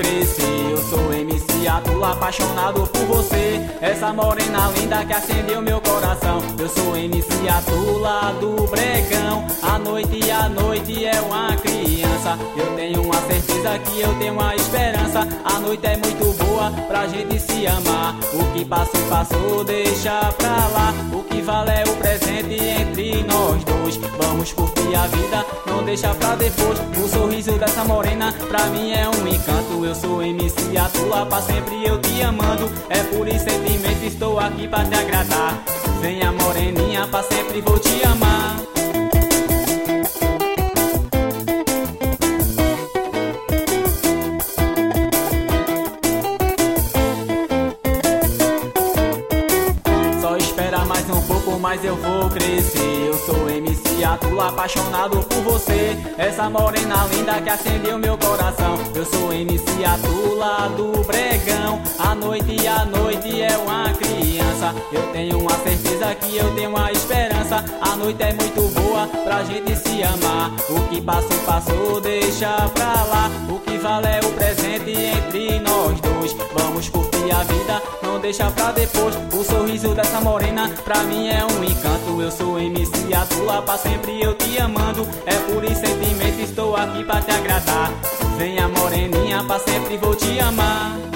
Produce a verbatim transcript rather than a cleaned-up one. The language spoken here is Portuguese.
crescer. Eu sou M C Atula, apaixonado por você, essa morena linda que acendeu meu coração. Eu sou M C Atula do Bregão, a noite, a noite é uma criança. Eu tenho uma certeza que eu tenho uma esperança. A noite é muito boa pra gente se amar. O que passou, passou, deixa pra lá. O que vale é o presente entre nós dois. Vamos curtir a vida, não deixa pra depois. O sorriso dessa morena pra mim é um encanto. Eu sou M C Atula, pra sempre eu te amando. É por esse sentimento, estou aqui pra te agradar. Venha moreninha, pra sempre vou te amar. Só espera mais um pouco, mas eu vou crescer. Eu sou M C Atula, apaixonado por você, essa morena linda que acendeu meu coração. Eu sou M C Atula do Bregão, a noite, a noite é uma criança. Eu tenho uma certeza que eu tenho uma esperança. A noite é muito boa pra gente se amar. O que passou, passou, deixa pra lá. O que vale é o presente entre nós dois. Vamos curtir a vida, não deixa pra depois. O sorriso dessa morena pra mim é um encanto. Eu sou M C Atula, pra sempre eu te amando. É por esse sentimento, estou aqui pra te agradar. Venha moreninha, pra sempre vou te amar.